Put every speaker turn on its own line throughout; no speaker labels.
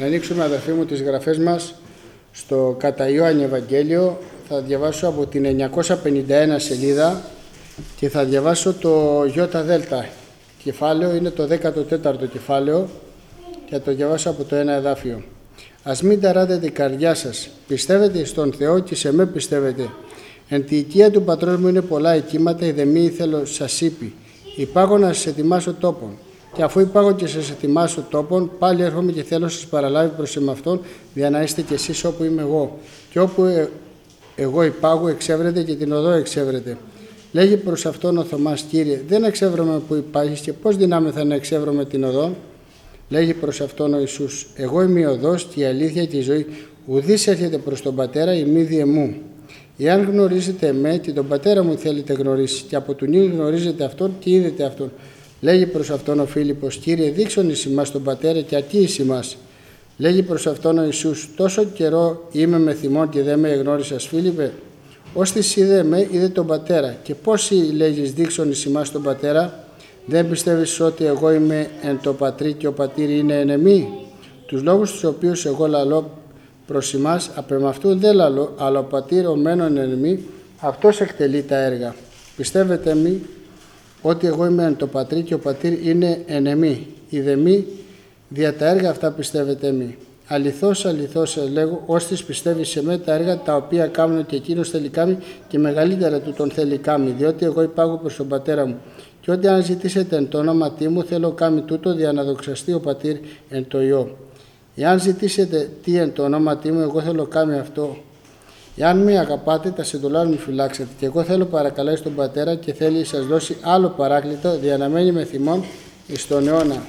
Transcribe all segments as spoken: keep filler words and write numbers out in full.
Να ανοίξουμε, αδερφοί μου, τις γραφές μας στο κατά Ιωάννη Ευαγγέλιο. Θα διαβάσω από την εννιακόσια πενήντα ένα σελίδα και θα διαβάσω το ΙΔ κεφάλαιο, είναι το δέκατο τέταρτο κεφάλαιο και θα το διαβάσω από το ένα εδάφιο. Ας μην ταράτε την καρδιά σας, πιστεύετε στον Θεό και σε με πιστεύετε. Εν τη οικία του πατρός μου είναι πολλά οικίματα, η δεμή ήθελο σας είπε. Υπάγω να σας ετοιμάσω τόπον. Και αφού υπάγω και σας ετοιμάσω τόπον, πάλι έρχομαι και θέλω να σας παραλάβει προς εμαυτόν, για να είστε κι εσείς όπου είμαι εγώ. Και όπου ε, εγώ υπάγω, εξεύρετε και την οδό εξεύρετε. Λέγει προς αυτόν ο Θωμάς, Κύριε, δεν εξεύρωμε που υπάρχεις και πώς δυνάμεθα να εξεύρωμε την οδόν. Λέγει προς αυτόν ο Ιησούς, εγώ είμαι η οδός και η αλήθεια και η ζωή. Ουδής έρχεται προς τον Πατέρα ημίδιε μου. Εάν γνωρίζετε εμέ και τον Πατέρα μου θέλετε γνωρίσει, και από του νου γνωρίζετε αυτόν και είδετε αυτόν. Λέγει προς αυτόν ο Φίλιππος, Κύριε, δείξον εις ημάς τον Πατέρα και ακεί εις ημάς. Λέγει προς αυτόν ο Ιησούς, τόσο καιρό είμαι με θυμόν και δεν με εγνώρισας, Φίλιππε. Ώστις είδε με, είδε τον Πατέρα. Και πώς λέγεις δείξον εις ημάς τον Πατέρα, δεν πιστεύεις ότι εγώ είμαι εν το Πατρί και ο Πατήρ είναι εν εμή. Τους λόγους τους οποίους εγώ λαλώ προς ημάς, απεμαυτού δεν λαλώ, αλλά ο Πατήρ ο μένων εν εμή, αυτός εκτελεί τα έργα. Πιστεύετε μη ότι εγώ είμαι εν το Πατρί και ο Πατήρ είναι εν εμή. Είδε μη, δια τα έργα αυτά πιστεύετε μη. Αληθώς, αληθώς σας λέγω, ώστις πιστεύει σε μέ τα έργα τα οποία κάνουν και εκείνος θέλει κάμει και μεγαλύτερα του τον θέλει κάμει, διότι εγώ υπάγω προς τον Πατέρα μου. Και ό,τι αν ζητήσετε εν το όνόματί μου, θέλω κάμει τούτο δια να δοξαστεί ο Πατήρ εν το Υιό. Εάν ζητήσετε τι εν το όνόματί μου, εγώ θέλω κάμει αυτό. Εάν με αγαπάτε, τα συντολά μου φυλάξετε. Και εγώ θέλω παρακαλέσει τον Πατέρα και θέλει σας δώσει άλλο παράκλητο, δια να μένει με θυμόν εις τον αιώνα.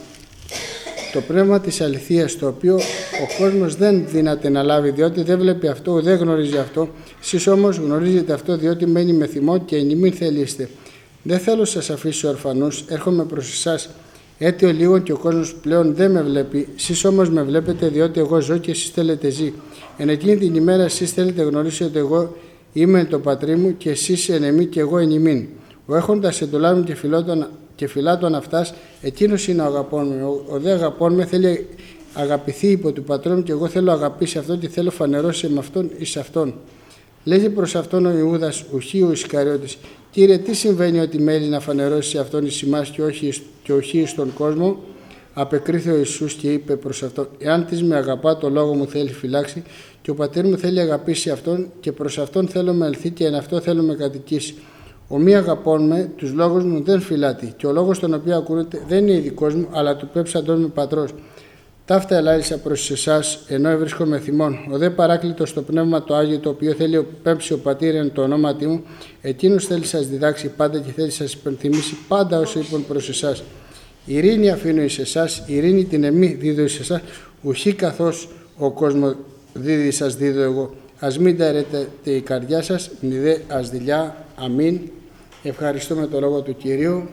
Το πνεύμα της αληθείας, το οποίο ο κόσμος δεν δύναται να λάβει, διότι δεν βλέπει αυτό, δεν γνωρίζει αυτό. Εσείς όμως γνωρίζετε αυτό, διότι μένει με θυμόν και εν ημίν θελείστε. Δεν θέλω σας αφήσω ορφανούς, έρχομαι προς εσάς. Έτειο λίγο και ο κόσμος πλέον δεν με βλέπει. Εσείς όμως με βλέπετε, διότι εγώ ζω και εσείς θέλετε ζει. Εν εκείνη την ημέρα εσείς θέλετε γνωρίσετε ότι εγώ είμαι εν το Πατρί μου και εσείς εν εμή και εγώ εν ημίν. Ο έχοντας εντολά μου και φιλότον και φυλάτων αυτάς, εκείνος είναι ο αγαπών μου. Ο, ο δε αγαπών με θέλει αγαπηθεί υπό του πατρών μου και εγώ θέλω αγαπήσει αυτόν και θέλω φανερώσει με αυτόν εις αυτόν. Λέγει προς αυτόν ο Ιούδας, ουχή ο Ισκαριώτης, Κύριε, τι συμβαίνει ότι μέλει να φανερώσει αυτόν εις ημάς και όχι, και όχι στον κόσμο. Απεκρίθη ο Ιησούς και είπε προς αυτόν, εάν της με αγαπά, το λόγο μου θέλει φυλάξει και ο πατήρ μου θέλει αγαπήσει αυτόν και προς αυτόν θέλω με ελθεί και εν αυτό θέλω με κατοικήσει. Ο μη αγαπών με, τους λόγους μου δεν φυλάτει και ο λόγος τον οποίο ακούνεται δεν είναι ειδικός μου, αλλά του πέψαντος με πατρός. Ταύτα ελάλησα προς εσάς, ενώ ευρίσκομαι θυμών. Ο δε παράκλητος το πνεύμα το Άγιο, το οποίο θέλει πέμψει ο πατήρ εν το ονόματί μου, εκείνος θέλει σας διδάξει πάντα και θέλει σας υπενθυμίσει πάντα όσο είπαν προς εσάς. Ειρήνη αφήνω εις εσάς, ειρήνη την εμή δίδω εις εσάς, ουχή καθώς ο κόσμος δίδει σας δίδω εγώ. Ας μην ταρέτε η καρδιά σας, μηδέ ας δειλιά. Αμήν. Ευχαριστούμε το λόγο του Κυρίου.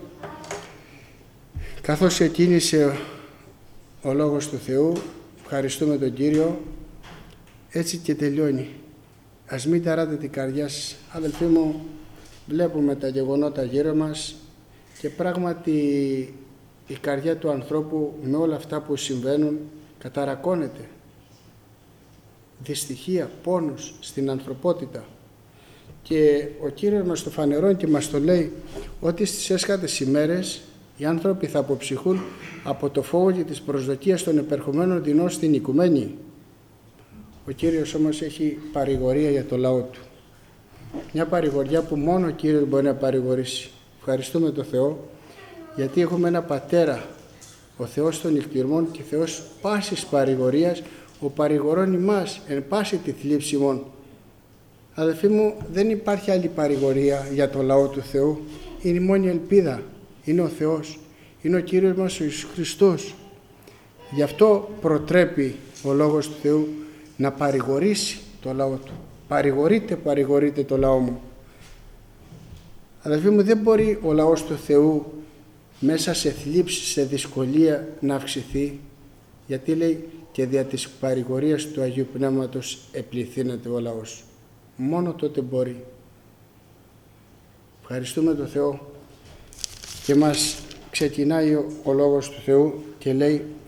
Καθώς εκκίνησε ο λόγος του Θεού, ευχαριστούμε τον Κύριο. Έτσι και τελειώνει. Ας μην ταράτε την καρδιά σας. Αδελφοί μου, βλέπουμε τα γεγονότα γύρω μας και πράγματι η καρδιά του ανθρώπου με όλα αυτά που συμβαίνουν καταρακώνεται. Δυστυχία, πόνος στην ανθρωπότητα. Και ο Κύριος μας το φανερώνει και μας το λέει ότι στις έσχατες ημέρες οι άνθρωποι θα αποψυχούν από το φόβο και τις προσδοκίες των επερχομένων δεινών στην οικουμένη. Ο Κύριος όμως έχει παρηγορία για το λαό του. Μια παρηγοριά που μόνο ο Κύριος μπορεί να παρηγορήσει. Ευχαριστούμε τον Θεό γιατί έχουμε ένα Πατέρα, ο Θεός των νυχτιρμών και Θεός πάσης παρηγορίας, ο παρηγορών ημάς εν πάση τη θλίψη ημών. Αδελφοί μου, δεν υπάρχει άλλη παρηγορία για το λαό του Θεού. Είναι η μόνη ελπίδα. Είναι ο Θεός. Είναι ο Κύριος μας ο Ιησούς Χριστός. Γι' αυτό προτρέπει ο Λόγος του Θεού να παρηγορήσει το λαό του. Παρηγορείτε, παρηγορείτε το λαό μου. Αδελφοί μου, δεν μπορεί ο λαός του Θεού μέσα σε θλίψη, σε δυσκολία να αυξηθεί, γιατί λέει και δια της παρηγορίας του Αγίου Πνεύματος επληθύνεται ο λαός. Μόνο τότε μπορεί. Ευχαριστούμε τον Θεό και μας ξεκινάει ο, ο Λόγος του Θεού και λέει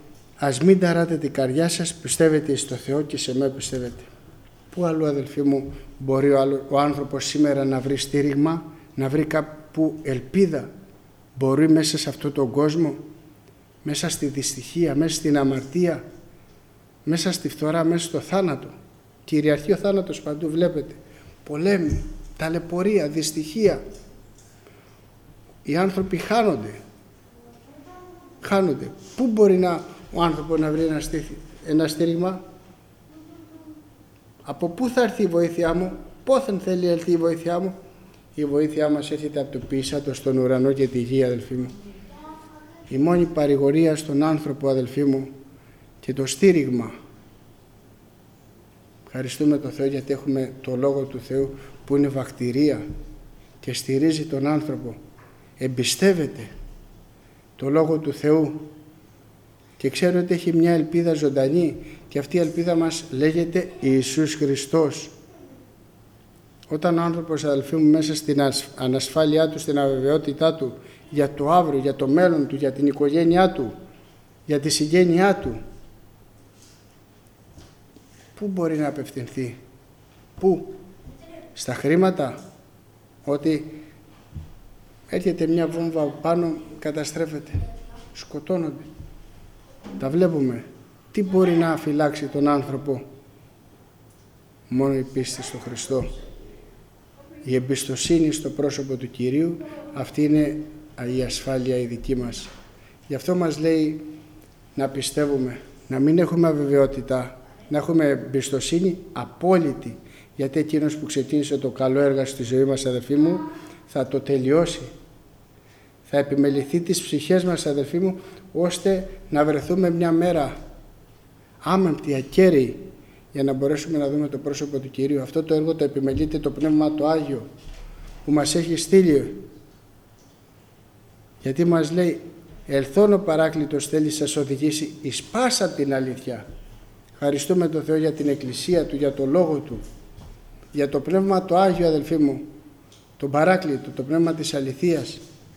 Ας μην ταράτε την καρδιά σας, πιστεύετε στο Θεό και σε μέ πιστεύετε. Πού αλλού, αδελφοί μου, μπορεί ο, άλλο, ο άνθρωπος σήμερα να βρει στήριγμα, να βρει κάπου ελπίδα? Μπορεί μέσα σε αυτόν τον κόσμο, μέσα στη δυστυχία, μέσα στην αμαρτία, μέσα στη φθορά, μέσα στο θάνατο? Κυριαρχεί ο θάνατος παντού, βλέπετε. Πολέμοι, ταλαιπωρία, δυστυχία. Οι άνθρωποι χάνονται. Χάνονται. Πού μπορεί να, ο άνθρωπος να βρει ένα, στήθι, ένα στήριγμα? Από πού θα έρθει η βοήθειά μου? Πόθεν θέλει έλθει η βοήθειά μου? Η βοήθειά μας έρχεται από το πίσατο στον ουρανό και τη γη, αδελφοί μου. Η μόνη παρηγορία στον άνθρωπο, αδελφοί μου, και το στήριγμα. Ευχαριστούμε τον Θεό γιατί έχουμε το Λόγο του Θεού που είναι βακτηρία και στηρίζει τον άνθρωπο. Εμπιστεύεται το Λόγο του Θεού και ξέρει ότι έχει μια ελπίδα ζωντανή και αυτή η ελπίδα μας λέγεται Ιησούς Χριστός. Όταν ο άνθρωπος, αδελφοί μου, μέσα στην ανασφάλειά του, στην αβεβαιότητά του για το αύριο, για το μέλλον του, για την οικογένειά του, για τη συγγένειά του, πού μπορεί να απευθυνθεί? Πού? Στα χρήματα? Ότι έρχεται μια βόμβα πάνω, καταστρέφεται, σκοτώνονται. Τα βλέπουμε. Τι μπορεί να φυλάξει τον άνθρωπο? Μόνο η πίστη στο Χριστό. Η εμπιστοσύνη στο πρόσωπο του Κυρίου, αυτή είναι η ασφάλεια η δική μας. Γι' αυτό μας λέει να πιστεύουμε, να μην έχουμε αβεβαιότητα, να έχουμε εμπιστοσύνη απόλυτη, γιατί εκείνος που ξεκίνησε το καλό έργο στη ζωή μας, αδελφοί μου, θα το τελειώσει. Θα επιμεληθεί τις ψυχές μας, αδελφοί μου, ώστε να βρεθούμε μια μέρα άμεμπτοι, ακέραιοι, για να μπορέσουμε να δούμε το πρόσωπο του Κυρίου. Αυτό το έργο το επιμελείται το Πνεύμα το Άγιο που μας έχει στείλει. Γιατί μας λέει, ελθόν ο Παράκλητος θέλει σας οδηγήσει εις πάσα την αλήθεια. Ευχαριστούμε τον Θεό για την Εκκλησία Του, για το Λόγο Του, για το Πνεύμα το Άγιο, αδελφοί μου, τον Παράκλητο, το Πνεύμα της αληθείας.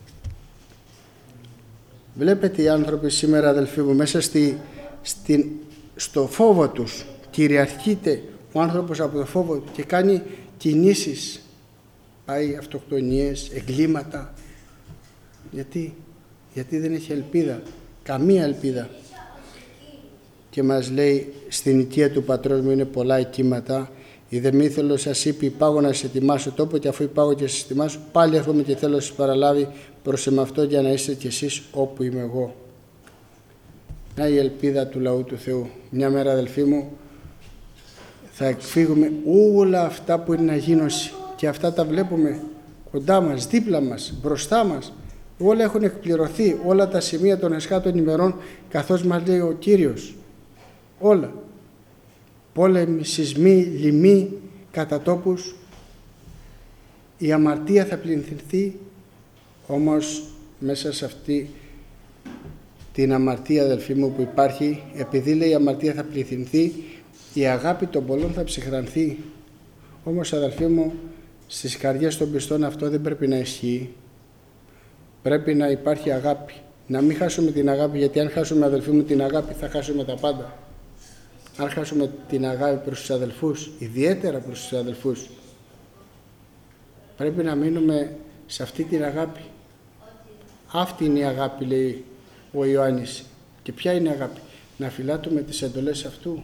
Βλέπετε οι άνθρωποι σήμερα, αδελφοί μου, μέσα στη, στη, στο φόβο τους, κυριαρχείται ο άνθρωπος από το φόβο του και κάνει κινήσεις, πάει αυτοκτονίες, εγκλήματα. Γιατί? Γιατί δεν έχει ελπίδα, καμία ελπίδα. Και μας λέει, στην οικία του πατρός μου είναι πολλά οικίματα, η δε μη θέλω σας είπε υπάγω να σε ετοιμάσω τόπο και αφού υπάγω και σας ετοιμάσω πάλι έρχομαι και θέλω να σας παραλάβει προς εμαυτό για να είστε κι εσείς όπου είμαι εγώ. Να η ελπίδα του λαού του Θεού. Μια μέρα, αδελφοί μου, θα εκφύγουμε όλα αυτά που είναι να γίνουν και αυτά τα βλέπουμε κοντά μας, δίπλα μας, μπροστά μας. Όλα έχουν εκπληρωθεί, όλα τα σημεία των εσχάτων ημερών, καθώς μας λέει ο Κύριος. Όλα. Πόλεμοι, σεισμοί, λοιμοί, κατατόπους. Η αμαρτία θα πληθυνθεί, όμως μέσα σε αυτή την αμαρτία, αδελφοί μου, που υπάρχει, επειδή λέει η αμαρτία θα πληθυνθεί, η αγάπη των πολλών θα ψυχρανθεί. Όμως, αδελφοί μου, στις καρδιές των πιστών αυτό δεν πρέπει να ισχύει. Πρέπει να υπάρχει αγάπη. Να μην χάσουμε την αγάπη, γιατί αν χάσουμε, αδελφοί μου, την αγάπη θα χάσουμε τα πάντα. Αν χάσουμε την αγάπη προς τους αδελφούς, ιδιαίτερα προς τους αδελφούς, πρέπει να μείνουμε σε αυτή την αγάπη. Αυτή είναι η αγάπη, λέει ο Ιωάννης. Και ποια είναι η αγάπη? Να φυλάτουμε τις εντολές αυτού.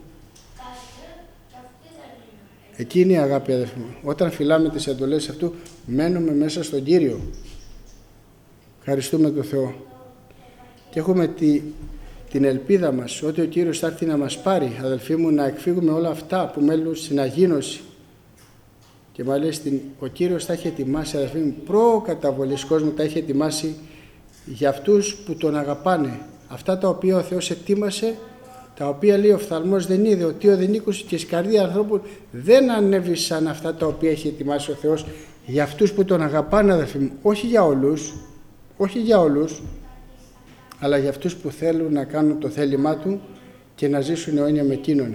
Εκείνη η αγάπη, αδελφοί μου. Όταν φυλάμε τις εντολές αυτού, μένουμε μέσα στον Κύριο. Ευχαριστούμε τον Θεό. Και έχουμε τη, την ελπίδα μας ότι ο Κύριος θα έρθει να μας πάρει, αδελφοί μου, να εκφύγουμε όλα αυτά που μένουν στην αγίνωση. Και μάλιστα ο Κύριος τα έχει ετοιμάσει, αδελφοί μου, προκαταβολής κόσμου, τα έχει ετοιμάσει για αυτούς που τον αγαπάνε. Αυτά τα οποία ο Θεός ετοίμασε, τα οποία λέει ο οφθαλμός δεν είδε, ο Τίο δεν ήκουσε και η καρδία ανθρώπου δεν ανέβησαν αυτά τα οποία έχει ετοιμάσει ο Θεός για αυτούς που τον αγαπάνε, αδελφοί μου. Όχι για όλους, όχι για όλους, αλλά για αυτούς που θέλουν να κάνουν το θέλημά Του και να ζήσουν αιώνια με Εκείνον.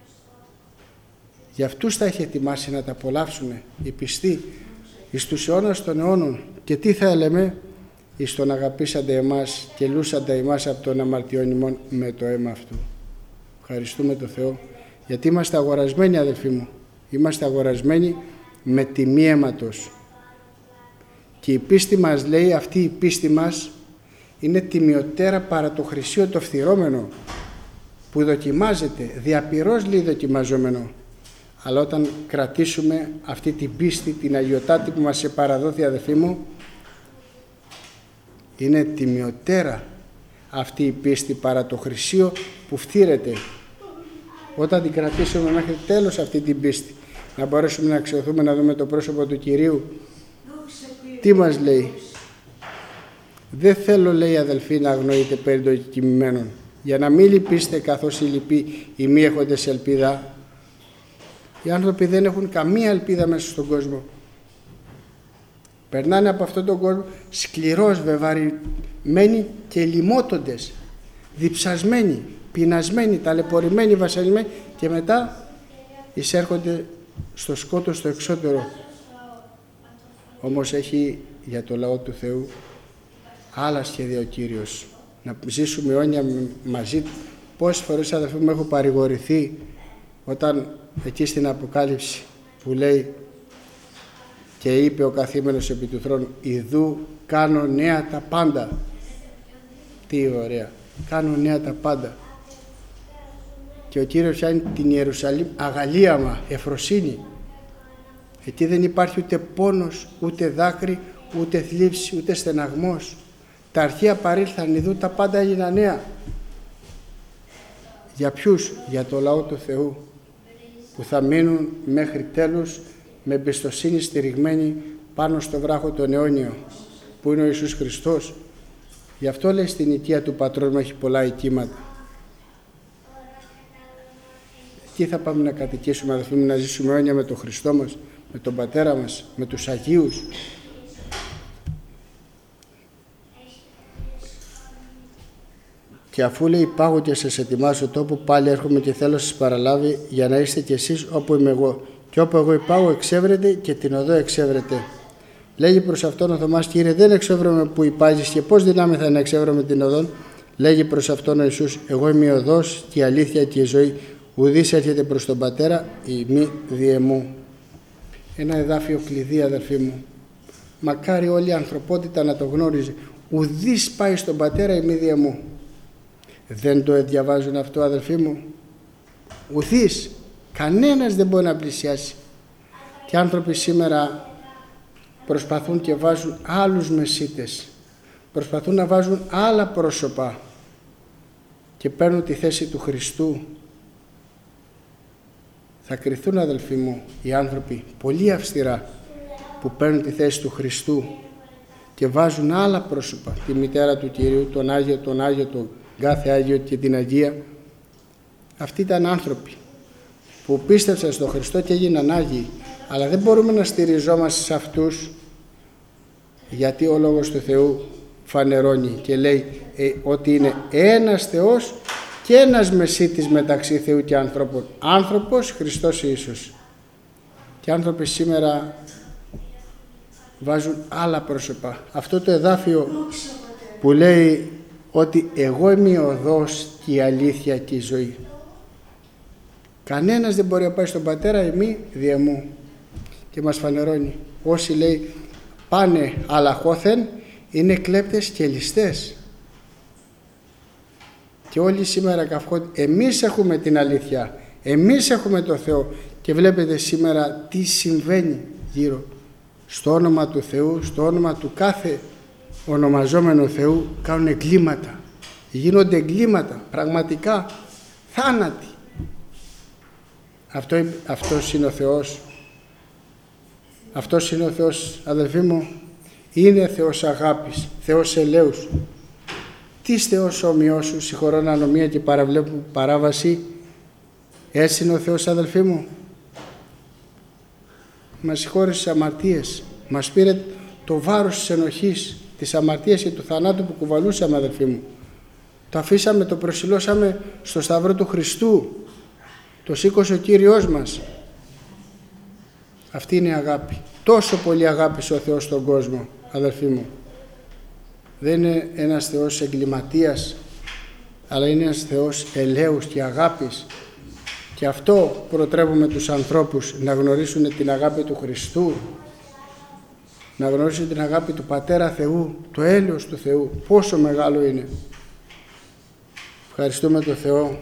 Για αυτούς τα έχει ετοιμάσει να τα απολαύσουν οι πιστοί εις τους αιώνας των αιώνων. Και τι θα λέμε? εις τον αγαπήσαντε εμάς και λούσαντε εμάς από τον αμαρτιών ημών με το αίμα αυτού. Ευχαριστούμε τον Θεό, γιατί είμαστε αγορασμένοι, αδελφοί μου. Είμαστε αγορασμένοι με τιμή αίματος. Και η πίστη μας, λέει, αυτή η πίστη μας είναι τιμιωτέρα παρά το χρυσίο το φθυρώμενο, που δοκιμάζεται, διαπυρός, λέει, δοκιμαζόμενο. Αλλά όταν κρατήσουμε αυτή την πίστη, την αγιωτάτη που μας παραδόθη, αδελφοί μου, είναι τιμιωτέρα αυτή η πίστη παρά το χρυσίο που φθύρεται. Όταν την κρατήσουμε μέχρι τέλος αυτή την πίστη, να μπορέσουμε να αξιωθούμε, να δούμε το πρόσωπο του Κυρίου, τι μας λέει? Δεν θέλω, λέει, αδελφοί, να αγνοείτε περί των κειμημένων, για να μην λυπήστε καθώς οι λοιποί οι μη έχοντες ελπίδα. Οι άνθρωποι δεν έχουν καμία ελπίδα μέσα στον κόσμο. Περνάνε από αυτόν τον κόσμο σκληρός, βεβαρημένοι και λιμότοντες, διψασμένοι, πεινασμένοι, ταλαιπωρημένοι, βασανισμένοι, και μετά εισέρχονται στο σκότος, στο εξώτερο. Όμως έχει για το λαό του Θεού άλλα σχέδια ο Κύριος, να ζήσουμε αιώνια μαζί του. Πόσες φορές, αδελφοί μου, έχω παρηγορηθεί όταν εκεί στην Αποκάλυψη που λέει και είπε ο καθήμενος επί του θρόνου, «Ιδού κάνω νέα τα πάντα». Τι ωραία, κάνω νέα τα πάντα. Και ο Κύριος φτιάχνει την Ιερουσαλήμ αγαλίαμα, εφροσύνη. Εκεί δεν υπάρχει ούτε πόνος, ούτε δάκρυ, ούτε θλίψη, ούτε στεναγμός. Τα αρχαία παρήλθαν, ιδού τα πάντα έγιναν νέα. Για ποιους? Για το λαό του Θεού, που θα μείνουν μέχρι τέλους με εμπιστοσύνη στηριγμένοι πάνω στο βράχο τον αιώνιο, που είναι ο Ιησούς Χριστός. Γι' αυτό, λέει, στην οικία του πατρός μου έχει πολλά οικήματα. Εκεί θα πάμε να κατοικήσουμε, αδελφοί μου, να ζήσουμε αιώνια με τον Χριστό μας, με τον Πατέρα μας, με τους Αγίους. Και αφού, λέει, πάγω και σας ετοιμάσω τόπο, πάλι έρχομαι και θέλω σας παραλάβει, για να είστε κι εσείς όπου είμαι εγώ. Και όπου εγώ υπάγω εξεύρετε και την οδό εξεύρετε. Λέγει προς αυτόν ο Θωμάς, Κύριε, δεν εξεύρομαι που υπάζεις, και πώς δυνάμεθα να εξεύρομαι την οδόν? Λέγει προς αυτόν ο Ιησούς, εγώ είμαι η οδός και η αλήθεια και η ζωή. Ουδής έρχεται προς τον Πατέρα η μη διε μου. Ένα εδάφιο κλειδί, αδελφοί μου. Μακάρι όλη η ανθρωπότητα να το γνώριζε. Ουδής πάει στον Πατέρα η μη διε μου. Δεν το διαβάζουν αυτό, αδελφοί μου? Ουδής. Κανένας δεν μπορεί να πλησιάσει. Και άνθρωποι σήμερα προσπαθούν και βάζουν άλλους μεσίτες. Προσπαθούν να βάζουν άλλα πρόσωπα και παίρνουν τη θέση του Χριστού. Θα κριθούν, αδελφοί μου, οι άνθρωποι πολύ αυστηρά που παίρνουν τη θέση του Χριστού και βάζουν άλλα πρόσωπα. Τη μητέρα του Κυρίου, τον Άγιο, τον Άγιο, τον κάθε Άγιο και την Αγία. Αυτοί ήταν άνθρωποι που πίστευσαν στον Χριστό και έγιναν Άγιοι. Αλλά δεν μπορούμε να στηριζόμαστε σε αυτούς, γιατί ο Λόγος του Θεού φανερώνει και λέει ε, ότι είναι ένας Θεός και ένας μεσίτης μεταξύ Θεού και ανθρώπων. Άνθρωπος Χριστός Ιησούς. Και άνθρωποι σήμερα βάζουν άλλα πρόσωπα. Αυτό το εδάφιο που λέει ότι εγώ είμαι η οδός και η αλήθεια και η ζωή. Κανένας δεν μπορεί να πάει στον Πατέρα εμεί δια μου. Και μας φανερώνει. Όσοι, λέει, πάνε αλαχώθεν είναι κλέπτες και ληστές. Και όλοι σήμερα καυχόνται. Εμείς έχουμε την αλήθεια. Εμείς έχουμε το Θεό. Και βλέπετε σήμερα τι συμβαίνει γύρω. Στο όνομα του Θεού, στο όνομα του κάθε ονομαζόμενου Θεού κάνουν εγκλήματα. Γίνονται εγκλήματα. Πραγματικά θάνατοι. Αυτό, αυτός είναι ο Θεός. Αυτός είναι ο Θεός, αδελφοί μου. Είναι Θεός αγάπης, Θεός ελέους. Τι Θεός ομοιός σου, συγχωρών ανομία και παραβλέπουν παράβαση. Έτσι είναι ο Θεός, αδελφοί μου. Μας συγχώρεσε τις αμαρτίες. Μας πήρε το βάρος της ενοχής, της αμαρτίας και του θανάτου που κουβαλούσαμε, αδελφοί μου. Το αφήσαμε, το προσιλώσαμε στο σταυρό του Χριστού. Το σήκωσε ο Κύριος μας. Αυτή είναι η αγάπη. Τόσο πολύ αγάπησε ο Θεός στον κόσμο, αδελφοί μου. δεν είναι ένας Θεός εγκληματίας, αλλά είναι ένας Θεός ελέους και αγάπης. Και αυτό προτρέπουμε τους ανθρώπους, να γνωρίσουν την αγάπη του Χριστού, να γνωρίσουν την αγάπη του Πατέρα Θεού, το έλεος του Θεού, πόσο μεγάλο είναι. Ευχαριστούμε τον Θεό.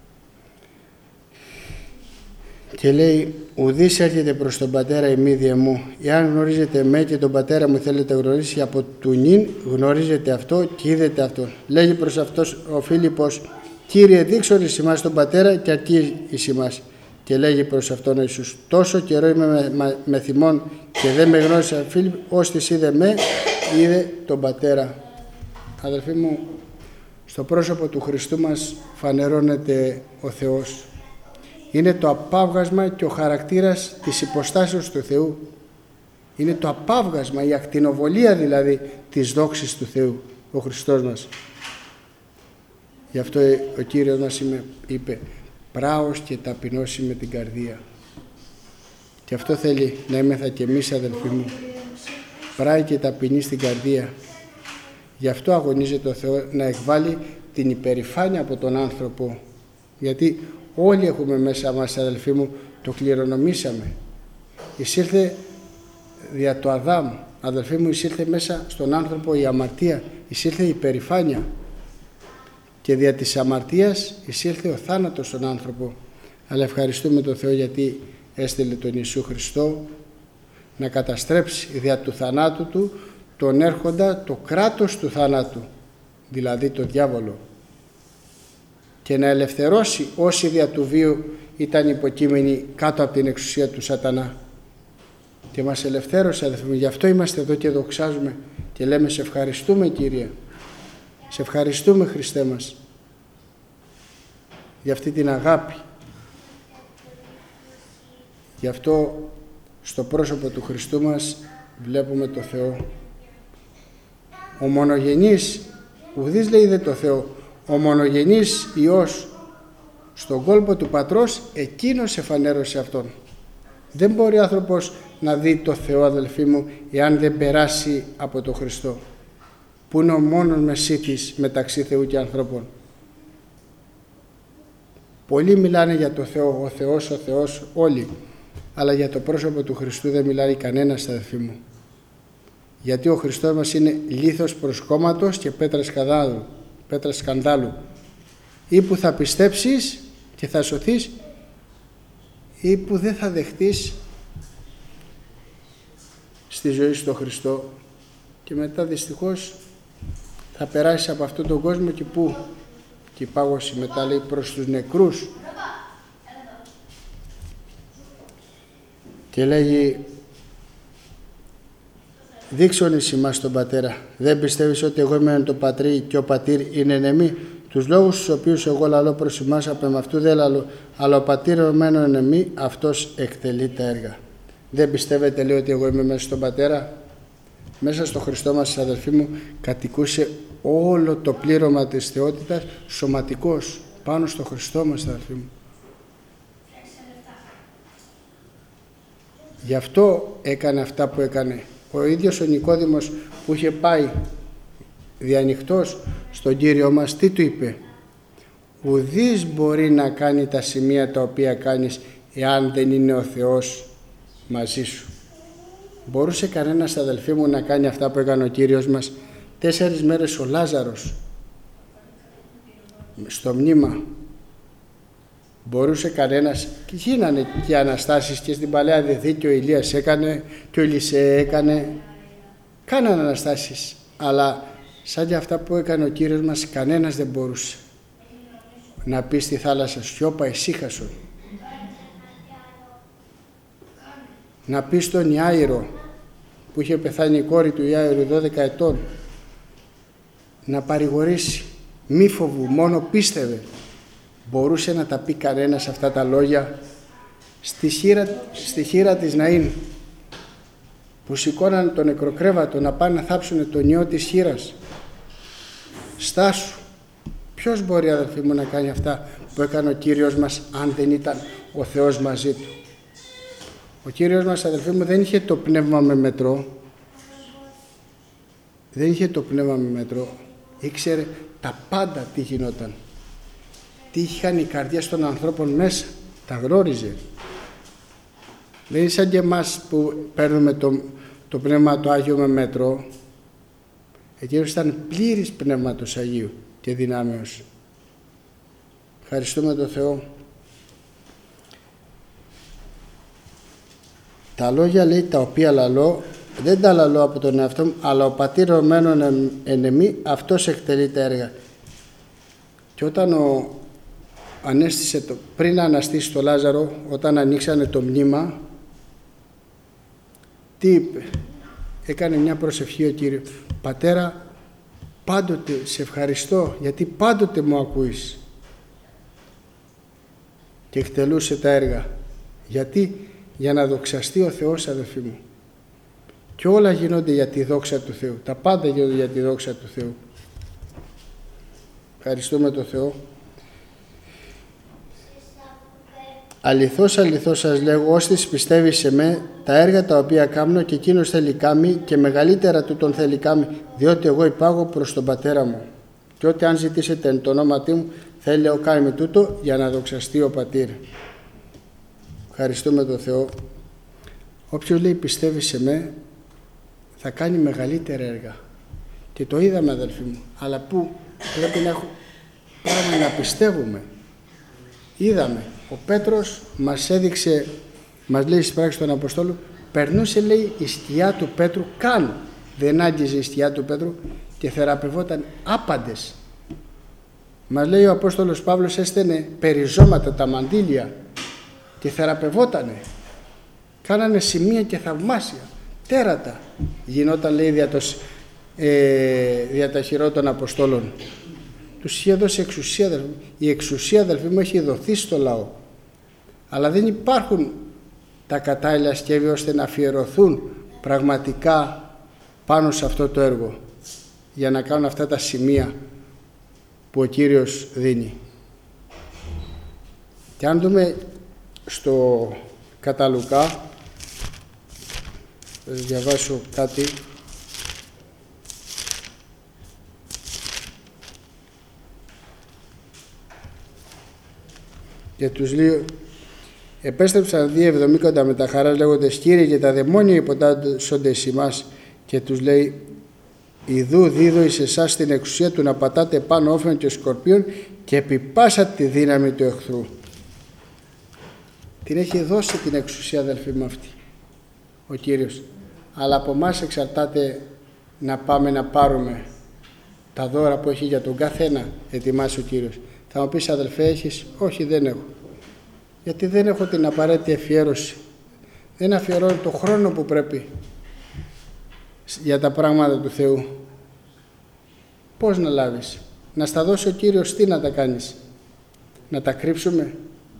Και λέει, ουδής έρχεται προς τον Πατέρα ημίδια μου. Εάν γνωρίζετε με και τον Πατέρα μου θέλετε γνωρίσει από του νυν, γνωρίζετε αυτό και είδετε αυτό. Λέγει προς αυτός ο Φίλιππος, Κύριε, δείξον εις ημάς τον Πατέρα και αρκεί εις ημάς. Και λέγει προς αυτόν ο Ιησούς, τόσο καιρό είμαι με, με, με θυμόν και δεν με γνώρισε Φίλιππ, ώστις είδε με, είδε τον Πατέρα. Αδελφοί μου, στο πρόσωπο του Χριστού μας φανερώνεται ο Θεός. Είναι το απάβγασμα και ο χαρακτήρας της υποστάσεως του Θεού. Είναι το απάβγασμα, η ακτινοβολία δηλαδή της δόξης του Θεού, ο Χριστός μας. Γι' αυτό ο Κύριος μας είπε, πράος και ταπεινός με την καρδία. Και αυτό θέλει να είμεθα και εμείς, αδελφοί μου. Πράη και ταπεινή στην καρδία. Γι' αυτό αγωνίζεται ο Θεός να εκβάλει την υπερηφάνεια από τον άνθρωπο. Γιατί όλοι έχουμε μέσα μας, αδελφοί μου, το κληρονομήσαμε. Εισήλθε δια το Αδάμ, αδελφοί μου, εισήλθε μέσα στον άνθρωπο η αμαρτία, εισήλθε η υπερηφάνεια. Και δια της αμαρτίας εισήλθε ο θάνατος στον άνθρωπο. Αλλά ευχαριστούμε τον Θεό γιατί έστειλε τον Ιησού Χριστό να καταστρέψει δια του θανάτου του τον έρχοντα το κράτος του θανάτου, δηλαδή το διάβολο, και να ελευθερώσει όσοι δια του βίου ήταν υποκείμενοι κάτω από την εξουσία του σατανά. Και μας ελευθέρωσε, αδελφοί μου, γι' αυτό είμαστε εδώ και δοξάζουμε και λέμε σε ευχαριστούμε, Κύριε. Σε ευχαριστούμε, Χριστέ μας, για αυτή την αγάπη. Γι' αυτό στο πρόσωπο του Χριστού μας βλέπουμε το Θεό. Ο μονογενής, ουδής λέει δε το Θεό, ο μονογενής Υιός στον κόλπο του Πατρός, εκείνος εφανέρωσε Αυτόν. Δεν μπορεί ο άνθρωπος να δει το Θεό, αδελφοί μου, εάν δεν περάσει από το Χριστό, που είναι ο μόνος μεσίτης μεταξύ Θεού και ανθρώπων. Πολλοί μιλάνε για το Θεό, ο Θεός, ο Θεός, όλοι, αλλά για το πρόσωπο του Χριστού δεν μιλάει κανένας, αδελφοί μου. Γιατί ο Χριστός μας είναι λίθος προσκόμματος και πέτρα σκανδάλου, πέτρα σκανδάλου. Ή που θα πιστέψεις και θα σωθείς, ή που δεν θα δεχτείς στη ζωή σου τον Χριστό, και μετά δυστυχώς θα περάσεις από αυτόν τον κόσμο και πού? Και η πάγωση μετά λέει προς τους νεκρούς. Και λέγει, δείξον εις ημάς τον Πατέρα. Δεν πιστεύεις ότι εγώ είμαι το Πατρί και ο Πατήρ είναι εν εμή? Τους λόγους τους οποίους εγώ λαλώ προς ημάς απ' εμ' αυτού δεν λαλώ, αλλά ο Πατήρ εμένω εν εμή, αυτός εκτελεί τα έργα. Δεν πιστεύετε, λέει, ότι εγώ είμαι μέσα στον Πατέρα? Μέσα στο Χριστό μας, αδελφοί μου, κατοικούσε όλο το πλήρωμα της θεότητας σωματικός πάνω στο Χριστό μας, αδελφοί μου. Γι' αυτό έκανε αυτά που έκανε. Ο ίδιος ο Νικόδημος που είχε πάει διανυχτός στον Κύριο μας, τι του είπε? Ουδής μπορεί να κάνει τα σημεία τα οποία κάνεις εάν δεν είναι ο Θεός μαζί σου. Μπορούσε κανένας, αδελφοί μου, να κάνει αυτά που έκανε ο Κύριος μας? Τέσσερις μέρες ο Λάζαρος στο μνήμα. Μπορούσε κανένας? Και γίνανε και αναστάσεις και στην Παλαιά Διαθήκη ο Ηλίας έκανε και ο Ηλισέ έκανε. Κάνανε αναστάσεις, αλλά σαν για αυτά που έκανε ο Κύριος μας κανένας δεν μπορούσε να πει στη θάλασσα σιώπα, ησύχασον. Να πει στον Ιάηρο που είχε πεθάνει η κόρη του Ιάηρου δώδεκα ετών, να παρηγορήσει, μη φοβού, μόνο πίστευε. Μπορούσε να τα πει κανένας αυτά τα λόγια? Στη χείρα, στη χείρα της Ναΐν που σηκώνανε τον νεκροκρέβατο να πάνε να θάψουν τον ιό της χείρας, στάσου. Ποιος μπορεί, αδελφοί μου, να κάνει αυτά που έκανε ο Κύριος μας αν δεν ήταν ο Θεός μαζί του? Ο Κύριος μας, αδελφοί μου, δεν είχε το πνεύμα με μετρό. δεν είχε το πνεύμα με μέτρο, ήξερε τα πάντα τι γινόταν. Τι είχαν οι καρδιές των ανθρώπων μέσα, τα γνώριζε. Δεν είναι σαν και εμάς που παίρνουμε το, το πνεύμα το Άγιο με μέτρο. Εκείνος ήταν πλήρης πνεύματος Αγίου και δυνάμεως. Ευχαριστούμε τον Θεό. Τα λόγια, λέει, τα οποία λαλώ, δεν τα λαλώ από τον εαυτό μου, αλλά ο πατήρ ομένων εν εμή, αυτός εκτελεί τα έργα. Και όταν ο ανέστησε το, πριν να αναστήσει το Λάζαρο, όταν ανοίξανε το μνήμα, τι είπε? Έκανε μια προσευχή ο Κύριος. Πατέρα, πάντοτε σε ευχαριστώ, γιατί πάντοτε μου ακούεις. Και εκτελούσε τα έργα. Γιατί? Για να δοξαστεί ο Θεός, αδελφοί μου. Και όλα γίνονται για τη δόξα του Θεού. Τα πάντα γίνονται για τη δόξα του Θεού. Ευχαριστούμε τον Θεό. Αληθώς, αληθώς σας λέγω, ώστις πιστεύει σε με, τα έργα τα οποία κάμνω και εκείνος θέλει κάμει και μεγαλύτερα του τον θέλει κάμει, διότι εγώ υπάγω προς τον Πατέρα μου. Και ό,τι αν ζητήσετε εν το ονόματί μου, θέλει ο κάμει τούτο για να δοξαστεί ο Πατήρ. Ευχαριστούμε τον Θεό. Όποιος, λέει, πιστεύει σε με, θα κάνει μεγαλύτερα έργα. Και το είδαμε, αδελφοί μου. Αλλά πού? Πρέπει να έχουμε πράγμα να πιστεύουμε. Είδαμε. Ο Πέτρος μας έδειξε, μας λέει στις πράξεις των Αποστόλων, περνούσε, λέει, η σκιά του Πέτρου, καν δεν άγγιζε η σκιά του Πέτρου και θεραπευόταν άπαντες. Μας λέει ο Απόστολος Παύλος, έστενε περιζώματα τα μαντήλια και θεραπευότανε. Κάνανε σημεία και θαυμάσια, τέρατα. Γινόταν, λέει, δια, το, ε, δια τα χειρό των Αποστόλων. Τους είχε δώσει εξουσία, αδελφοί. Η εξουσία, αδελφοί μου, έχει δοθεί στο λαό. Αλλά δεν υπάρχουν τα κατάλληλα σκεύη ώστε να αφιερωθούν πραγματικά πάνω σε αυτό το έργο για να κάνουν αυτά τα σημεία που ο Κύριος δίνει. Και αν δούμε στο κατά Λουκά, θα διαβάσω κάτι. Και τους λέει, επέστρεψαν δύο εβδομήκοντα με τα χαράς λέγοντες, Κύριε, και τα δαιμόνια υποτάσσονται εις εμάς. Και τους λέει, ιδού δίδω εις εσάς την εξουσία του να πατάτε πάνω όφεων και σκορπίων και επί πάσα τη δύναμη του εχθρού. Την έχει δώσει την εξουσία, αδελφοί μου, αυτή ο Κύριος. Αλλά από εμάς εξαρτάται να πάμε να πάρουμε τα δώρα που έχει για τον καθένα ετοιμάσει ο Κύριος. Θα μου πεις, αδελφέ, έχεις? Όχι, δεν έχω. Γιατί δεν έχω την απαραίτητη αφιέρωση. Δεν αφιερώνω το χρόνο που πρέπει για τα πράγματα του Θεού. Πώς να λάβεις? Να στα δώσει ο Κύριος, τι να τα κάνεις? Να τα κρύψουμε?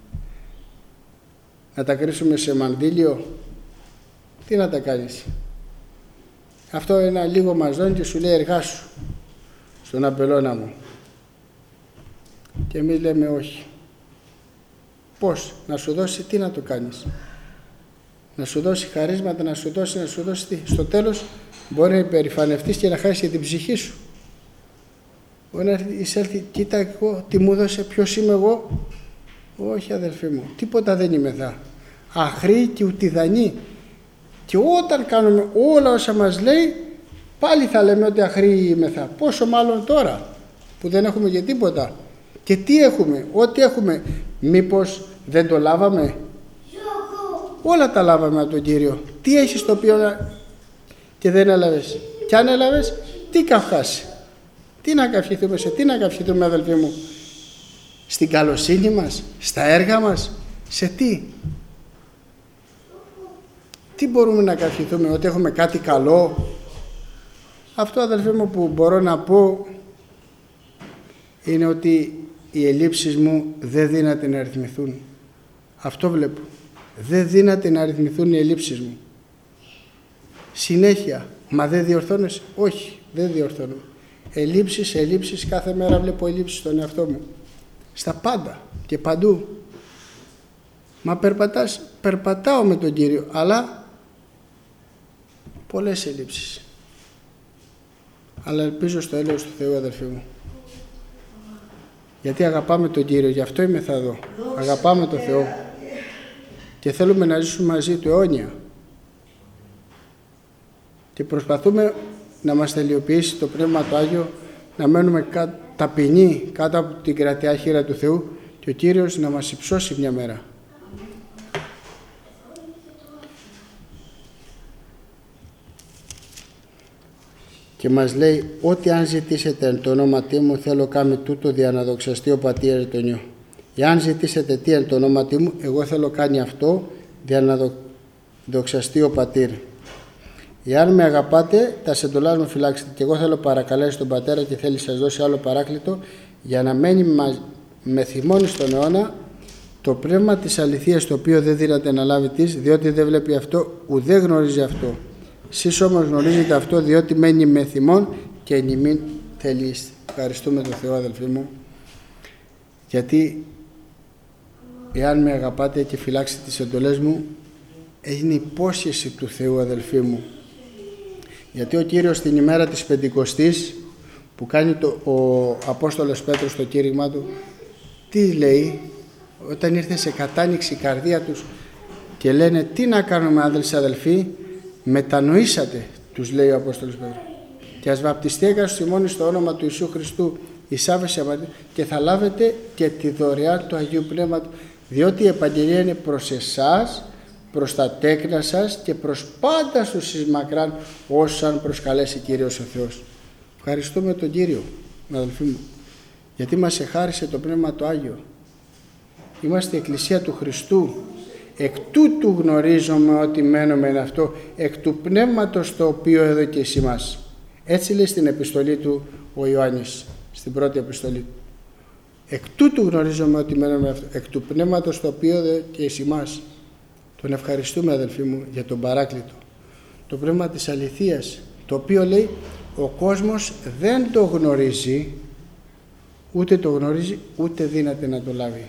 Να τα κρύψουμε σε μαντήλιο? Τι να τα κάνεις? Αυτό ένα λίγο μας δώνει και σου λέει, εργάσου στον αμπελώνα μου. Και εμείς λέμε όχι. Πώς? Να σου δώσει, τι να το κάνεις? Να σου δώσει χαρίσματα, να σου δώσει, να σου δώσει τι? Στο τέλος μπορεί να υπερηφανευτείς και να χάσεις και την ψυχή σου. Μπορεί να εισέλθει, κοίτα εγώ, τι μου δώσε, ποιος είμαι εγώ? Όχι, αδελφοί μου, τίποτα δεν είμαι δά. Αχρή και ουτιδανή. Και όταν κάνουμε όλα όσα μας λέει, πάλι θα λέμε ότι αχρή είμαι θά. Πόσο μάλλον τώρα που δεν έχουμε και τίποτα. Και τι έχουμε? Ό,τι έχουμε, μήπως δεν το λάβαμε? Όλα τα λάβαμε από τον Κύριο. Τι έχεις το οποίο και δεν έλαβες? Κι αν έλαβες, τι καυχάσαι? Τι να καυχηθούμε? Σε τι να καυχηθούμε, αδελφοί μου? Στην καλοσύνη μας? Στα έργα μας? Σε τι? Τι μπορούμε να καυχηθούμε? Ότι έχουμε κάτι καλό? Αυτό, αδελφοί μου, που μπορώ να πω είναι ότι οι ελλείψεις μου δεν δύναται να αριθμηθούν. Αυτό βλέπω. Δεν δύναται να αριθμηθούν οι ελλείψεις μου. Συνέχεια. Μα δεν διορθώνεσαι? Όχι, δεν διορθώνω. Ελλείψεις, ελλείψεις, κάθε μέρα βλέπω ελλείψεις στον εαυτό μου. Στα πάντα και παντού. Μα περπατάς, περπατάω με τον Κύριο, αλλά πολλές ελλείψεις. αλλά ελπίζω στο έλεος του Θεού, αδελφοί μου. Γιατί αγαπάμε τον Κύριο, γι' αυτό είμαι θα εδώ. Αγαπάμε τον Θεό και θέλουμε να ζήσουμε μαζί του αιώνια. Και προσπαθούμε να μας τελειοποιήσει το Πνεύμα του Άγιο, να μένουμε ταπεινοί κάτω από την κρατεά χείρα του Θεού και ο Κύριος να μας υψώσει μια μέρα. Και μας λέει, ό,τι αν ζητήσετε εν το ονόματί μου, θέλω κάμε τούτο δια να δοξαστεί ο πατήρ τον Υιό. Εάν ζητήσετε τι εν το ονόματί μου, εγώ θέλω κάνει αυτό δια να δο... δοξαστεί ο πατήρ. Εάν με αγαπάτε, τα εντολάς μου φυλάξετε. Και εγώ θέλω παρακαλέσει τον Πατέρα και θέλει σας δώσει άλλο παράκλητο, για να μένει με θυμώνει στον αιώνα το πνεύμα της αληθείας, το οποίο δεν δύναται να λάβει της, διότι δεν βλέπει αυτό, ουδέ γνωρίζει αυτό. Σεις όμως γνωρίζετε αυτό, διότι μένει με θυμών και εν ημίν θελείστε. Ευχαριστούμε τον Θεό, αδελφοί μου, γιατί εάν με αγαπάτε και φυλάξετε τις εντολές μου, έγινε υπόσχεση του Θεού, αδελφοί μου. Γιατί ο Κύριος την ημέρα της Πεντηκοστής, που κάνει το, ο Απόστολος Πέτρος το κήρυγμα του, τι λέει, όταν ήρθε σε κατάνοιξη η καρδία τους και λένε τι να κάνουμε, άντρες αδελφοί, μετανοήσατε, τους λέει ο Απόστολος Πέτρος, και ας βαπτιστεί έκαστος ημών στο όνομα του Ιησού Χριστού εις άφεση αμαρτίας, και θα λάβετε και τη δωρεά του Αγίου Πνεύματος, διότι η επαγγελία είναι προς εσάς, προς τα τέκνα σας και προς πάντα στους εις μακράν, όσους αν προσκαλέσει Κύριος ο Θεός. Ευχαριστούμε τον Κύριο, αδελφοί μου, γιατί μας εχάρισε το Πνεύμα το Άγιο. Είμαστε η Εκκλησία του Χριστού. Εκ τούτου γνωρίζουμε ότι μένουμε εν αυτό, εκ του Πνεύματος το οποίο έδωκε εις ημάς. Έτσι λέει στην επιστολή του ο Ιωάννης, στην πρώτη επιστολή του. Εκ τούτου γνωρίζουμε ότι μένουμε εν αυτό, εκ του Πνεύματος το οποίο έδωκε εις ημάς. Τον ευχαριστούμε, αδελφοί μου, για τον παράκλητο. Το πνεύμα της αληθείας, το οποίο λέει ο κόσμος δεν το γνωρίζει, ούτε το γνωρίζει, ούτε δύναται να το λάβει.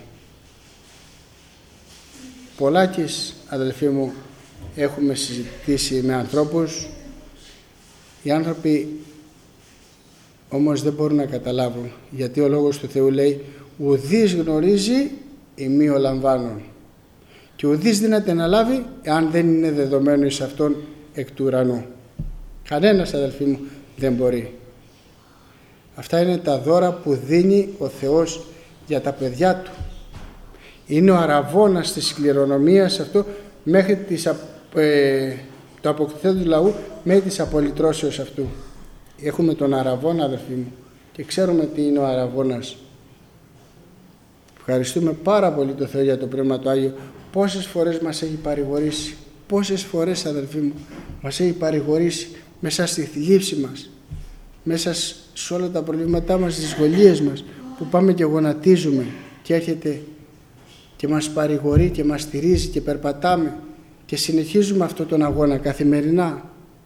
Πολλάκις, αδελφοί μου, έχουμε συζητήσει με ανθρώπους, οι άνθρωποι όμως δεν μπορούν να καταλάβουν, γιατί ο Λόγος του Θεού λέει ουδής γνωρίζει ημί ο λαμβάνων, και ουδής δύναται να λάβει αν δεν είναι δεδομένο εις αυτόν εκ του ουρανού. Κανένας, αδελφοί μου, δεν μπορεί. Αυτά είναι τα δώρα που δίνει ο Θεός για τα παιδιά του. Είναι ο αραβώνας της κληρονομίας αυτό, μέχρι τις, ε, το αποκτηθέν του λαού μέχρι της απολυτρώσεως αυτού. Έχουμε τον αραβώνα, αδελφοί μου, και ξέρουμε τι είναι ο αραβώνας. Ευχαριστούμε πάρα πολύ τον Θεό για το Πνεύμα του Άγιο. Πόσες φορές μας έχει παρηγορήσει, πόσες φορές, αδελφοί μου, μας έχει παρηγορήσει μέσα στη θλίψη μας, μέσα σε όλα τα προβλήματά μας, στις δυσκολίες μας, που πάμε και γονατίζουμε και έρχεται και μας παρηγορεί και μας στηρίζει και περπατάμε και συνεχίζουμε αυτόν τον αγώνα καθημερινά.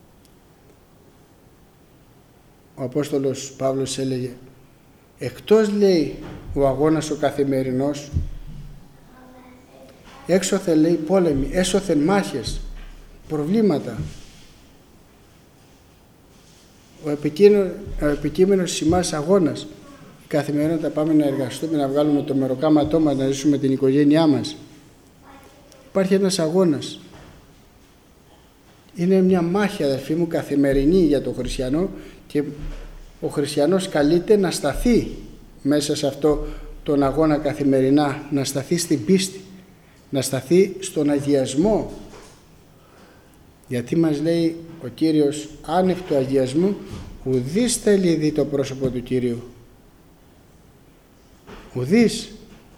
Ο Απόστολος Παύλος έλεγε, εκτός, λέει, ο αγώνας ο καθημερινός, έξωθεν, λέει, πόλεμοι, έσωθεν μάχες, προβλήματα. Ο, επικείμενο, ο επικείμενος σημάς αγώνας. Καθημερινά τα πάμε να εργαστούμε, να βγάλουμε το μεροκάματό μας, να ζήσουμε την οικογένειά μας. Υπάρχει ένας αγώνας. Είναι μια μάχη, αδελφοί μου, καθημερινή για τον χριστιανό, και ο χριστιανός καλείται να σταθεί μέσα σε αυτό τον αγώνα καθημερινά, να σταθεί στην πίστη, να σταθεί στον αγιασμό. Γιατί μας λέει ο Κύριος, άνευ του αγιασμού ουδής θέλει δει το πρόσωπο του Κυρίου. Ουδής.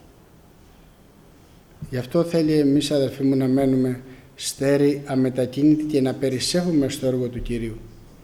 Γι' αυτό θέλει εμείς, αδελφοί μου, να μένουμε στέρεοι, αμετακίνητοι και να περισσεύουμε στο έργο του Κυρίου.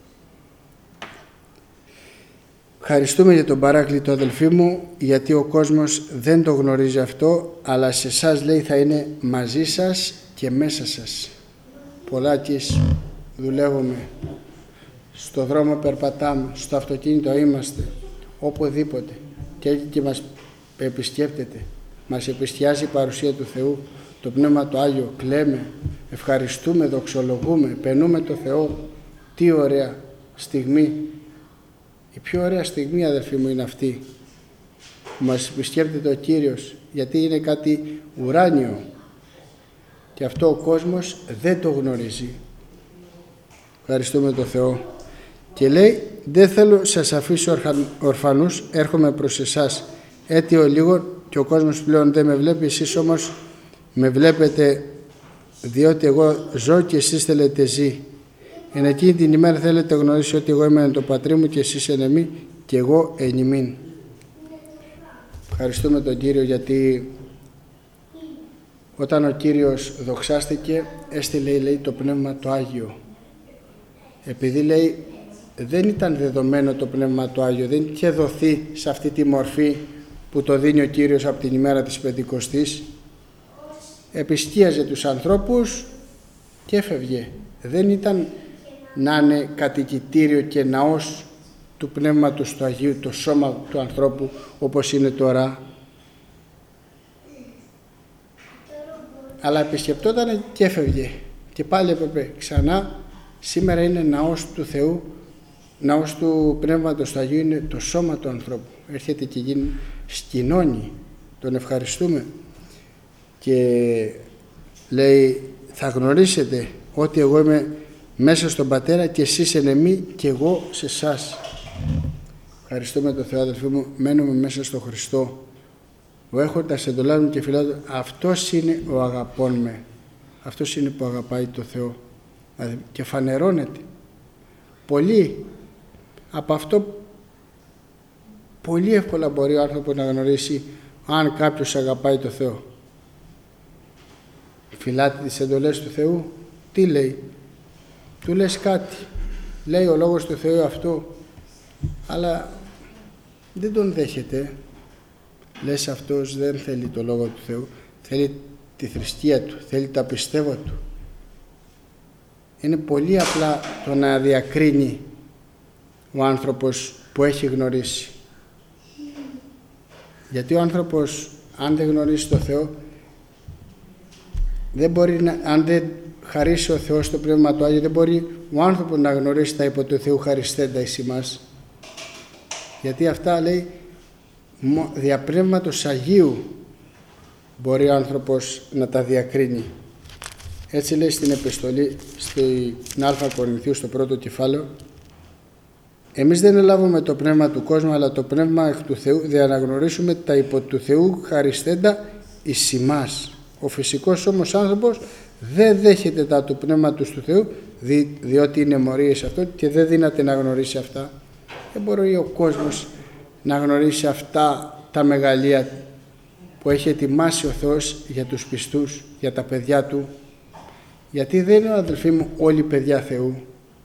Ευχαριστούμε για τον παράκλητο, αδελφοί μου, γιατί ο κόσμος δεν το γνωρίζει αυτό, αλλά σε εσάς, λέει, θα είναι μαζί σας και μέσα σας. Πολλάκις δουλεύουμε, στο δρόμο περπατάμε, στο αυτοκίνητο είμαστε, οπουδήποτε, και έτσι και μας επισκέπτεται, μας επισκιάζει η παρουσία του Θεού, το Πνεύμα το Άγιο, κλαίμε, ευχαριστούμε, δοξολογούμε, πενούμε το Θεό. Τι ωραία στιγμή Η πιο ωραία στιγμή, αδελφοί μου, είναι αυτή που μας επισκέπτεται ο Κύριος, γιατί είναι κάτι ουράνιο και αυτό ο κόσμος δεν το γνωρίζει. Ευχαριστούμε τον Θεό. Και λέει, δεν θέλω σας αφήσω ορφανούς, έρχομαι προς εσάς. Αίτιο λίγο και ο κόσμος πλέον δεν με βλέπει, εσείς όμως με βλέπετε, διότι εγώ ζω και εσείς θέλετε ζει. Εν εκείνη την ημέρα θέλετε γνωρίσει ότι εγώ είμαι εν το πατρί μου και εσείς εν εμεί και εγώ εν ημίν. Ευχαριστούμε τον Κύριο, γιατί όταν ο Κύριος δοξάστηκε έστειλε, λέει, το Πνεύμα το Άγιο. Επειδή, λέει, δεν ήταν δεδομένο το Πνεύμα το Άγιο, δεν είχε δοθεί σε αυτή τη μορφή που το δίνει ο Κύριος από την ημέρα της Πεντηκοστής, επισκίαζε τους ανθρώπους και έφευγε. Δεν ήταν να είναι κατοικητήριο και ναός του Πνεύματος του Αγίου, το σώμα του ανθρώπου όπως είναι τώρα, αλλά επισκεπτόταν και έφευγε και πάλι έπρεπε ξανά. Σήμερα είναι ναός του Θεού, ναός του Πνεύματος του Αγίου, είναι το σώμα του ανθρώπου. Έρχεται και γίνει, σκηνώνει, τον ευχαριστούμε και λέει, θα γνωρίσετε ότι εγώ είμαι μέσα στον Πατέρα και εσείς εν εμεί και εγώ σε εσάς. Ευχαριστούμε τον Θεό, αδελφοί μου, μένουμε μέσα στον Χριστό. Ο έχοντας εντολάς μου και φυλάτων, αυτός είναι ο αγαπών με. Αυτός είναι που αγαπάει το Θεό και φανερώνεται. Πολύ από αυτό, πολύ εύκολα μπορεί ο άνθρωπος να γνωρίσει αν κάποιος αγαπάει το Θεό. Φυλάται τις εντολές του Θεού, τι λέει? Του λες κάτι, λέει ο λόγος του Θεού αυτό, αλλά δεν τον δέχεται. Λες, αυτός δεν θέλει το λόγο του Θεού, θέλει τη θρησκεία του, θέλει τα πιστεύω του. Είναι πολύ απλά το να διακρίνει ο άνθρωπος που έχει γνωρίσει. Γιατί ο άνθρωπος, αν δεν γνωρίσει το Θεό, δεν μπορεί να, αν δεν χαρίσει ο Θεός το Πνεύμα του Άγιο, δεν μπορεί ο άνθρωπος να γνωρίσει τα υπό του Θεού χαριστέντα εις ημάς. Γιατί αυτά, λέει, δια Πνεύματος Αγίου μπορεί ο άνθρωπος να τα διακρίνει. Έτσι λέει στην επιστολή στην Α Κορινθίου στο πρώτο κεφάλαιο, εμείς δεν ελάβουμε το πνεύμα του κόσμου, αλλά το πνεύμα εκ του Θεού, δια να γνωρίσουμε τα υπό του Θεού χαριστέντα εις ημάς. Ο φυσικός όμως άνθρωπος δεν δέχεται τα του πνεύματος του Θεού, δι, διότι είναι μορίες αυτό και δεν δύναται να γνωρίσει αυτά. Δεν μπορεί ο κόσμος να γνωρίσει αυτά τα μεγαλεία που έχει ετοιμάσει ο Θεός για τους πιστούς, για τα παιδιά Του. Γιατί δεν είναι, αδελφοί μου, όλοι παιδιά Θεού.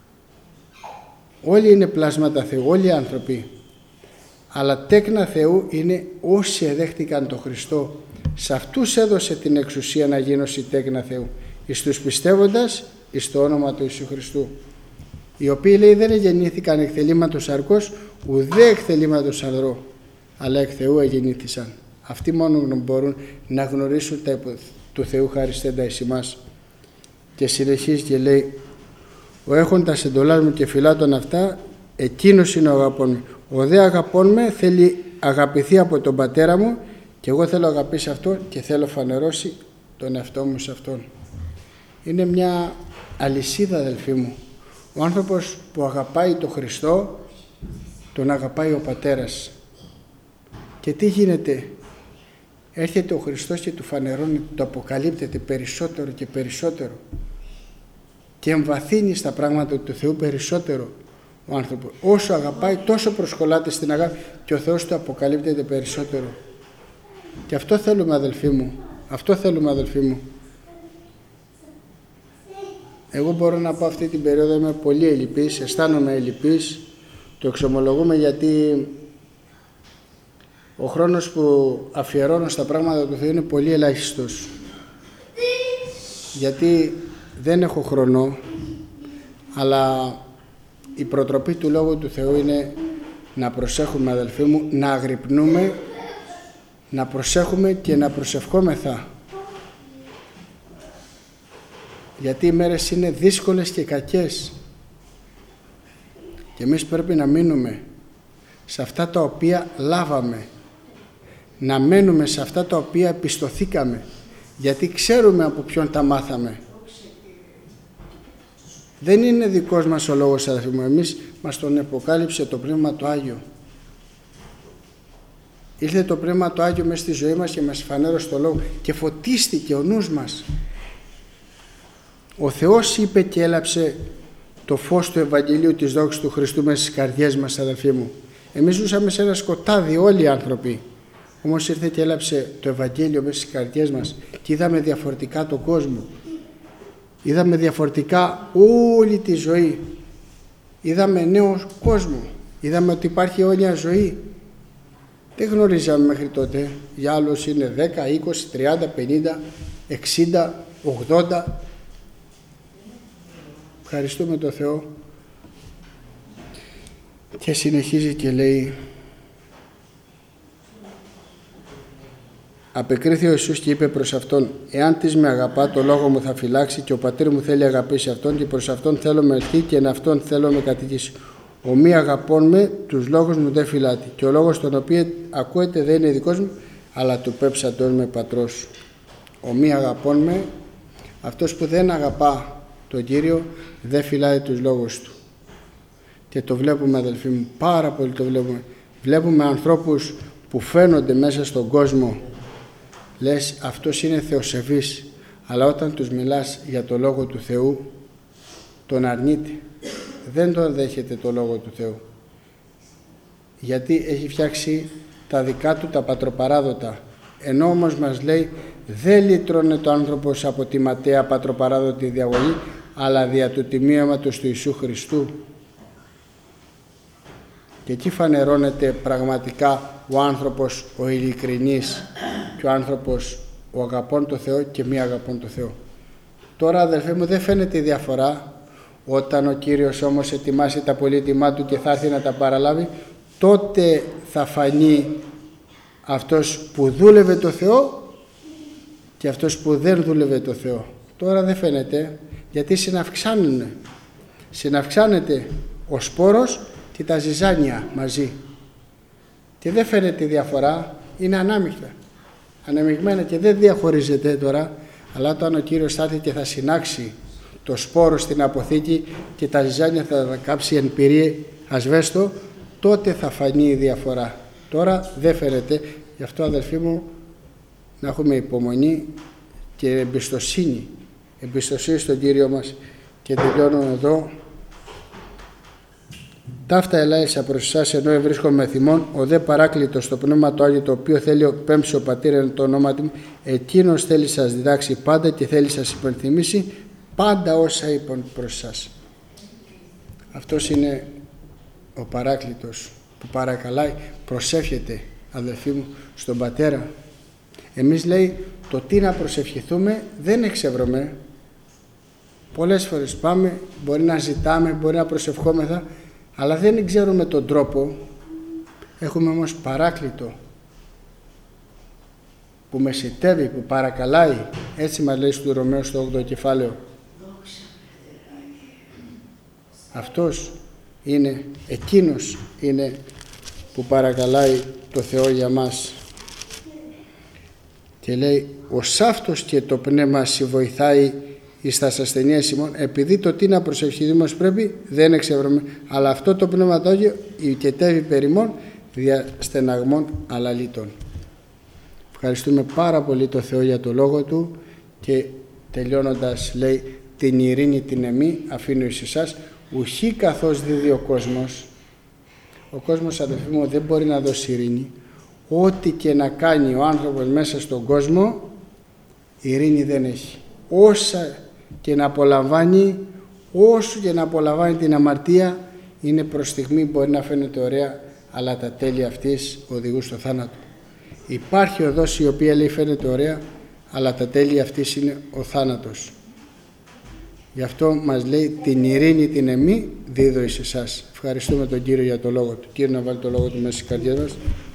Όλοι είναι πλάσματα Θεού, όλοι οι άνθρωποι. Αλλά τέκνα Θεού είναι όσοι εδέχτηκαν τον Χριστό. Σε αυτούς έδωσε την εξουσία να γίνουν τέκνα Θεού. Εις τους πιστεύοντας εις το όνομα του Ιησού Χριστού. Οι οποίοι, λέει, δεν εγεννήθηκαν εκ θελήματος αρκός, ουδέ εκ θελήματος ανδρό, αλλά εκ Θεού εγεννήθησαν. Αυτοί μόνο μπορούν να γνωρίσουν τα υπό του Θεού χαριστέντα εις ημάς. Και συνεχίζει και λέει, ο έχοντας εντολάς μου και φυλάτων αυτά, εκείνος είναι ο αγαπών μου. Ο δε αγαπών με θέλει αγαπηθεί από τον πατέρα μου και εγώ θέλω αγαπήσει αυτόν και θέλω φανερώσει τον εαυτό μου σε αυτόν. Είναι μια αλυσίδα, αδελφοί μου. Ο άνθρωπος που αγαπάει τον Χριστό, τον αγαπάει ο πατέρας. Και τι γίνεται? Έρχεται ο Χριστός και του φανερώνει, το αποκαλύπτεται περισσότερο και περισσότερο και εμβαθύνει στα πράγματα του Θεού περισσότερο ο άνθρωπος. Όσο αγαπάει, τόσο προσκολάται στην αγάπη και ο Θεός του αποκαλύπτεται περισσότερο. Και αυτό θέλουμε, αδελφοί μου, αυτό θέλουμε, αδελφοί μου. Εγώ μπορώ να πω αυτή την περίοδο είμαι πολύ ελλειπής, αισθάνομαι ελλειπής, το εξομολογούμε, γιατί ο χρόνος που αφιερώνω στα πράγματα του Θεού είναι πολύ ελάχιστος. Γιατί δεν έχω χρόνο, αλλά η προτροπή του Λόγου του Θεού είναι να προσέχουμε, αδελφοί μου, να αγρυπνούμε, να προσέχουμε και να προσευχόμεθα. Γιατί οι μέρες είναι δύσκολες και κακές και εμείς πρέπει να μείνουμε σε αυτά τα οποία λάβαμε, να μένουμε σε αυτά τα οποία πιστωθήκαμε, γιατί ξέρουμε από ποιον τα μάθαμε. Δεν είναι δικός μας ο λόγος, αδελφοί μου, εμείς μας τον αποκάλυψε το Πνεύμα το Άγιο. Ήρθε το Πνεύμα το Άγιο μέσα στη ζωή μας και μας φανέρωσε το λόγο και φωτίστηκε ο νους μας. Ο Θεός είπε και έλαψε το φως του Ευαγγελίου της δόξης του Χριστού μέσα στις καρδιές μας, αδελφοί μου. Εμείς ζούσαμε σε ένα σκοτάδι όλοι οι άνθρωποι. Όμως ήρθε και έλαψε το Ευαγγέλιο μέσα στις καρδιές μας και είδαμε διαφορετικά τον κόσμο. Είδαμε διαφορετικά όλη τη ζωή. Είδαμε νέο κόσμο. Είδαμε ότι υπάρχει αιώνια ζωή. Δεν γνωρίζαμε μέχρι τότε. Για άλλους είναι δέκα, είκοσι, τριάντα, πενήντα, εξήντα, ογδόντα. Ευχαριστούμε τον Θεό. Και συνεχίζει και λέει: απεκρίθη ο Ιησούς και είπε προς αυτόν: εάν της με αγαπά, το λόγο μου θα φυλάξει και ο πατήρ μου θέλει αγαπήσει αυτόν και προς αυτόν θέλω με ελθεί και εν αυτόν θέλω με κατοικήσει. Ο μη αγαπών με, τους λόγους μου δεν φυλάται και ο λόγος τον οποίο ακούεται δεν είναι δικός μου, αλλά του πέψαντος με πατρός. Ο μη αγαπών με, αυτός που δεν αγαπά τον Κύριο, δεν φυλάει τους λόγους του. Και το βλέπουμε, αδελφοί μου, πάρα πολύ το βλέπουμε. Βλέπουμε ανθρώπους που φαίνονται μέσα στον κόσμο, λες αυτός είναι θεοσεβής, αλλά όταν τους μιλάς για το Λόγο του Θεού τον αρνείται, δεν τον δέχεται το Λόγο του Θεού, γιατί έχει φτιάξει τα δικά του τα πατροπαράδοτα, ενώ όμως μας λέει δεν λυτρώνε το άνθρωπος από τη ματαία πατροπαράδοτη διαβολή, αλλά δια του τιμήματος του Ιησού Χριστού. Και εκεί φανερώνεται πραγματικά ο άνθρωπος ο ειλικρινής και ο άνθρωπος ο αγαπών το Θεό και μη αγαπών το Θεό. Τώρα, αδελφοί μου, δεν φαίνεται η διαφορά. Όταν ο Κύριος όμως ετοιμάσει τα πολύτιμά του και θα έρθει να τα παραλάβει, τότε θα φανεί αυτός που δούλευε το Θεό και αυτός που δεν δούλευε το Θεό. Τώρα δεν φαίνεται, γιατί συναυξάνουν. Συναυξάνεται ο σπόρος και τα ζυζάνια μαζί. Και δεν φαίνεται η διαφορά, είναι ανάμεικτα. Αναμειγμένα και δεν διαχωρίζεται τώρα, αλλά όταν ο Κύριος θα έρθει και θα συνάξει το σπόρο στην αποθήκη και τα ζυζάνια θα τα κάψει εν πυρή ασβέστο, τότε θα φανεί η διαφορά. Τώρα δεν φαίνεται. Γι' αυτό, αδελφοί μου, να έχουμε υπομονή και εμπιστοσύνη. Εμπιστοσύνη στον Κύριο μας. Και τελειώνω εδώ. Ταύτα ελάησα προς εσάς ενώ ευρίσκομαι θυμών, ο δε παράκλητος στο Πνεύμα το Άγιο, το οποίο θέλει ο πέμψει ο πατήρ εν το όνομα του, εκείνος θέλει σας διδάξει πάντα και θέλει σας υπενθυμίσει πάντα όσα είπαν προς εσάς. Αυτός είναι ο παράκλητος που παρακαλάει, προσεύχεται, αδελφοί μου, στον Πατέρα. Εμείς, λέει, το τι να προσευχηθούμε δεν εξευρωμέ. Πολλές φορές πάμε, μπορεί να ζητάμε, μπορεί να προσευχόμεθα, αλλά δεν ξέρουμε τον τρόπο. Έχουμε όμως παράκλητο που μεσητεύει, που παρακαλάει. Έτσι μας λέει στο Ρωμαίο στο όγδοο κεφάλαιο. Αυτός είναι, εκείνος είναι που παρακαλάει το Θεό για μας. Και λέει, ο σάφτος και το πνεύμα σε βοηθάει εις τας ασθενείας ημών, επειδή το τι να προσευχηθούμε ως πρέπει δεν εξευρωμε, αλλά αυτό το πνεύμα το Άγιο οικετεύει περιμών δια στεναγμών αλαλήτων. Ευχαριστούμε πάρα πολύ το Θεό για το Λόγο Του και τελειώνοντας λέει, την ειρήνη την εμή αφήνω εις εσάς, ουχή καθώς δίδει ο κόσμος. Ο κόσμος, αδελφοί μου, δεν μπορεί να δώσει ειρήνη. Ό,τι και να κάνει ο άνθρωπος μέσα στον κόσμο, ειρήνη δεν έχει. Όσα και να απολαμβάνει, όσο και να απολαμβάνει την αμαρτία, είναι προς στιγμή, μπορεί να φαίνεται ωραία, αλλά τα τέλη αυτής οδηγούν στο θάνατο. Υπάρχει οδός η οποία, λέει, φαίνεται ωραία, αλλά τα τέλη αυτής είναι ο θάνατος. Γι' αυτό μας λέει, την ειρήνη την εμή δίδω εις εσάς. Ευχαριστούμε τον Κύριο για το Λόγο Του. Κύριο, να βάλει το Λόγο Του μέσα στις καρδιές μας.